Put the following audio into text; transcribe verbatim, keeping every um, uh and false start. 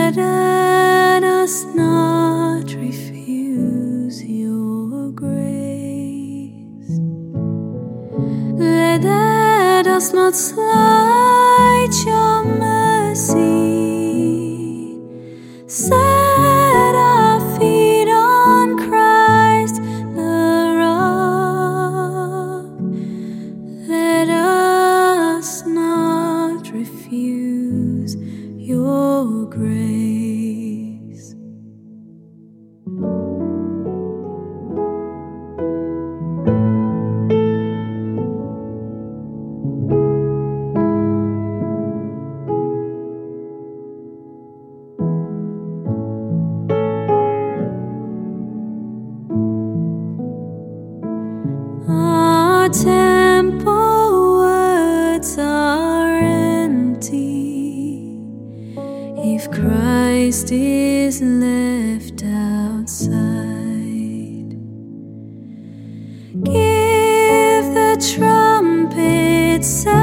Let us not refuse your grace. Let us not slight your mercy. Set our feet on Christ the rock. Let us not refuse your grace. Our temple words are empty if Christ is left outside. Give the trumpet sound.